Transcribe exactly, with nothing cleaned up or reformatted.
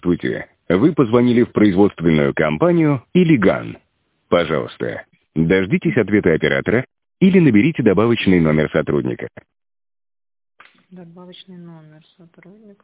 Здравствуйте. Вы позвонили в производственную компанию «Илиган». Пожалуйста, дождитесь ответа оператора или наберите добавочный номер сотрудника. Добавочный номер сотрудника.